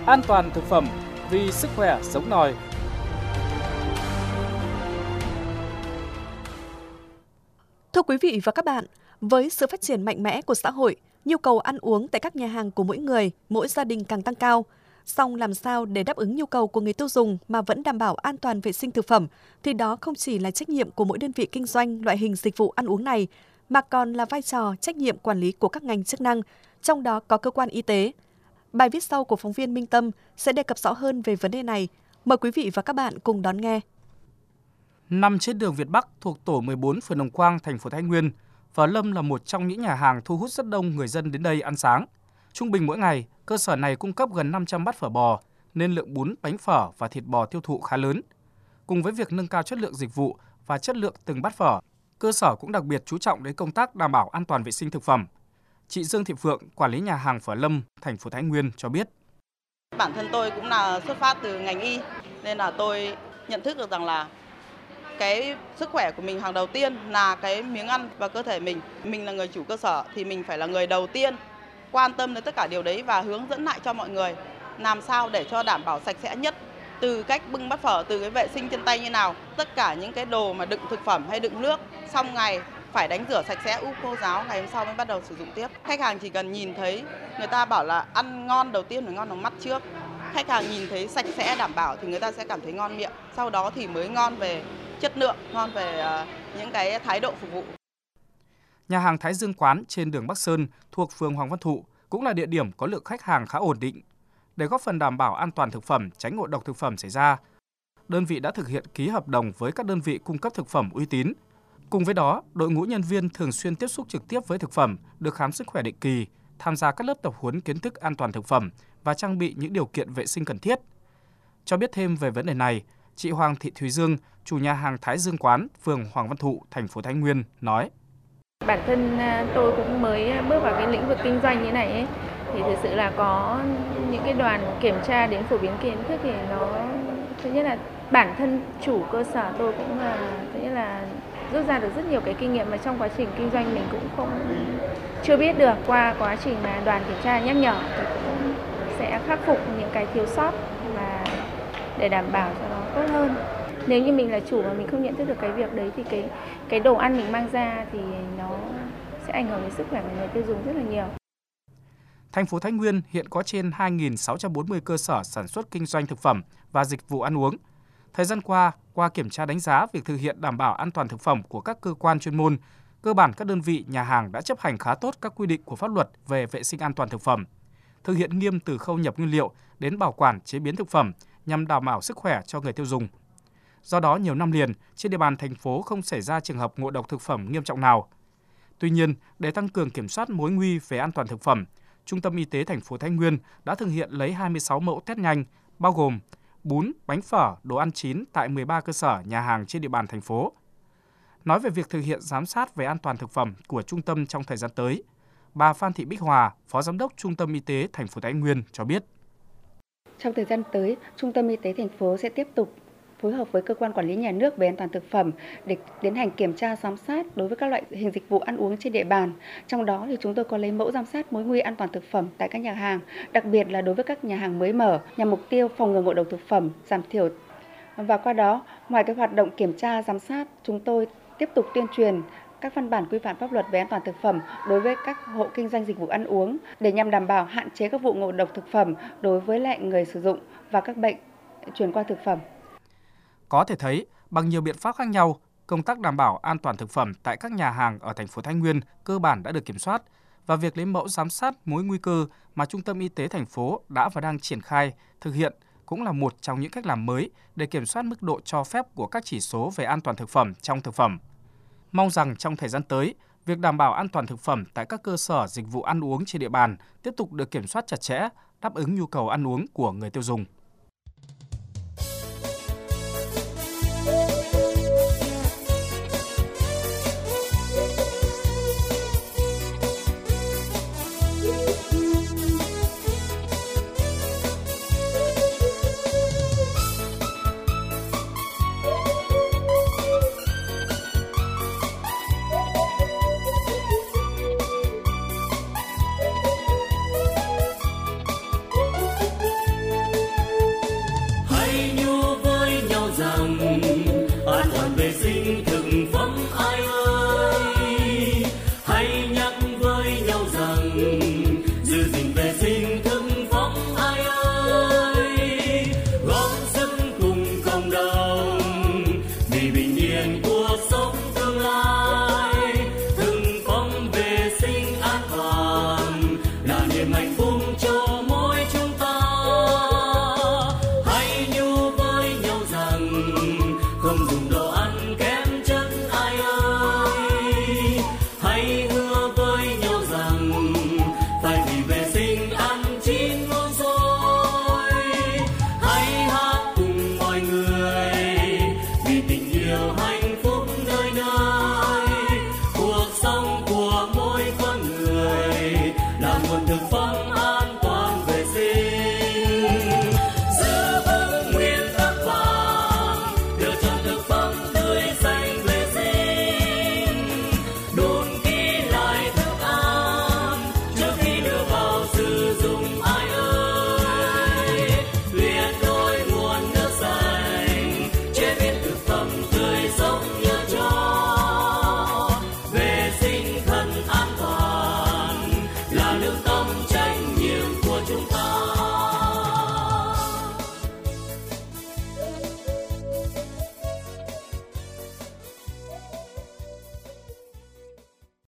An toàn thực phẩm vì sức khỏe sống nòi. Thưa quý vị và các bạn, với sự phát triển mạnh mẽ của xã hội, nhu cầu ăn uống tại các nhà hàng của mỗi người, mỗi gia đình càng tăng cao. Song làm sao để đáp ứng nhu cầu của người tiêu dùng mà vẫn đảm bảo an toàn vệ sinh thực phẩm, thì đó không chỉ là trách nhiệm của mỗi đơn vị kinh doanh loại hình dịch vụ ăn uống này, mà còn là vai trò trách nhiệm quản lý của các ngành chức năng, trong đó có cơ quan y tế. Bài viết sau của phóng viên Minh Tâm sẽ đề cập rõ hơn về vấn đề này. Mời quý vị và các bạn cùng đón nghe. Nằm trên đường Việt Bắc thuộc tổ 14 phường Đồng Quang, thành phố Thái Nguyên, Phở Lâm là một trong những nhà hàng thu hút rất đông người dân đến đây ăn sáng. Trung bình mỗi ngày, cơ sở này cung cấp gần 500 bát phở bò, nên lượng bún, bánh phở và thịt bò tiêu thụ khá lớn. Cùng với việc nâng cao chất lượng dịch vụ và chất lượng từng bát phở, cơ sở cũng đặc biệt chú trọng đến công tác đảm bảo an toàn vệ sinh thực phẩm. Chị Dương Thị Phượng, quản lý nhà hàng Phở Lâm, thành phố Thái Nguyên cho biết. Bản thân tôi cũng là xuất phát từ ngành y, nên là tôi nhận thức được rằng là cái sức khỏe của mình hàng đầu tiên là cái miếng ăn và cơ thể mình. Mình là người chủ cơ sở thì mình phải là người đầu tiên quan tâm đến tất cả điều đấy và hướng dẫn lại cho mọi người làm sao để cho đảm bảo sạch sẽ nhất, từ cách bưng bát phở, từ cái vệ sinh chân tay như nào, tất cả những cái đồ mà đựng thực phẩm hay đựng nước xong ngày phải đánh rửa sạch sẽ, úp khô ráo, ngày hôm sau mới bắt đầu sử dụng tiếp. Khách hàng chỉ cần nhìn thấy, người ta bảo là ăn ngon đầu tiên phải ngon bằng mắt trước. Khách hàng nhìn thấy sạch sẽ đảm bảo thì người ta sẽ cảm thấy ngon miệng, sau đó thì mới ngon về chất lượng, ngon về những cái thái độ phục vụ. Nhà hàng Thái Dương Quán trên đường Bắc Sơn thuộc phường Hoàng Văn Thụ cũng là địa điểm có lượng khách hàng khá ổn định. Để góp phần đảm bảo an toàn thực phẩm, tránh ngộ độc thực phẩm xảy ra, đơn vị đã thực hiện ký hợp đồng với các đơn vị cung cấp thực phẩm uy tín. Cùng với đó, đội ngũ nhân viên thường xuyên tiếp xúc trực tiếp với thực phẩm, được khám sức khỏe định kỳ, tham gia các lớp tập huấn kiến thức an toàn thực phẩm và trang bị những điều kiện vệ sinh cần thiết. Cho biết thêm về vấn đề này, chị Hoàng Thị Thúy Dương, chủ nhà hàng Thái Dương Quán, phường Hoàng Văn Thụ, thành phố Thái Nguyên nói: Bản thân tôi cũng mới bước vào cái lĩnh vực kinh doanh như này ấy, thì thực sự là có những cái đoàn kiểm tra đến phổ biến kiến thức thì nó thứ nhất là bản thân chủ cơ sở tôi cũng là thứ nhất là rút ra được rất nhiều cái kinh nghiệm mà trong quá trình kinh doanh mình cũng chưa biết được. Qua quá trình mà đoàn kiểm tra nhắc nhở thì cũng sẽ khắc phục những cái thiếu sót mà để đảm bảo cho nó tốt hơn. Nếu như mình là chủ mà mình không nhận thức được cái việc đấy thì cái đồ ăn mình mang ra thì nó sẽ ảnh hưởng đến sức khỏe của người tiêu dùng rất là nhiều. Thành phố Thái Nguyên hiện có trên 2.640 cơ sở sản xuất kinh doanh thực phẩm và dịch vụ ăn uống. Thời gian qua kiểm tra đánh giá việc thực hiện đảm bảo an toàn thực phẩm của các cơ quan chuyên môn, cơ bản các đơn vị nhà hàng đã chấp hành khá tốt các quy định của pháp luật về vệ sinh an toàn thực phẩm, thực hiện nghiêm từ khâu nhập nguyên liệu đến bảo quản chế biến thực phẩm nhằm đảm bảo sức khỏe cho người tiêu dùng. Do đó, nhiều năm liền, trên địa bàn thành phố không xảy ra trường hợp ngộ độc thực phẩm nghiêm trọng nào. Tuy nhiên, để tăng cường kiểm soát mối nguy về an toàn thực phẩm, Trung tâm Y tế thành phố Thái Nguyên đã thực hiện lấy 26 mẫu test nhanh, bao gồm bún, bánh phở, đồ ăn chín tại 13 cơ sở nhà hàng trên địa bàn thành phố. Nói về việc thực hiện giám sát về an toàn thực phẩm của trung tâm trong thời gian tới, bà Phan Thị Bích Hòa, Phó Giám đốc Trung tâm Y tế thành phố Thái Nguyên cho biết. Trong thời gian tới, Trung tâm Y tế thành phố sẽ tiếp tục phối hợp với cơ quan quản lý nhà nước về an toàn thực phẩm để tiến hành kiểm tra giám sát đối với các loại hình dịch vụ ăn uống trên địa bàn. Trong đó thì chúng tôi có lấy mẫu giám sát mối nguy an toàn thực phẩm tại các nhà hàng, đặc biệt là đối với các nhà hàng mới mở nhằm mục tiêu phòng ngừa ngộ độc thực phẩm, giảm thiểu. Và qua đó, ngoài cái hoạt động kiểm tra giám sát, chúng tôi tiếp tục tuyên truyền các văn bản quy phạm pháp luật về an toàn thực phẩm đối với các hộ kinh doanh dịch vụ ăn uống để nhằm đảm bảo hạn chế các vụ ngộ độc thực phẩm đối với lại người sử dụng và các bệnh truyền qua thực phẩm. Có thể thấy, bằng nhiều biện pháp khác nhau, công tác đảm bảo an toàn thực phẩm tại các nhà hàng ở thành phố Thái Nguyên cơ bản đã được kiểm soát và việc lấy mẫu giám sát mối nguy cơ mà Trung tâm Y tế thành phố đã và đang triển khai thực hiện cũng là một trong những cách làm mới để kiểm soát mức độ cho phép của các chỉ số về an toàn thực phẩm trong thực phẩm. Mong rằng trong thời gian tới, việc đảm bảo an toàn thực phẩm tại các cơ sở dịch vụ ăn uống trên địa bàn tiếp tục được kiểm soát chặt chẽ, đáp ứng nhu cầu ăn uống của người tiêu dùng.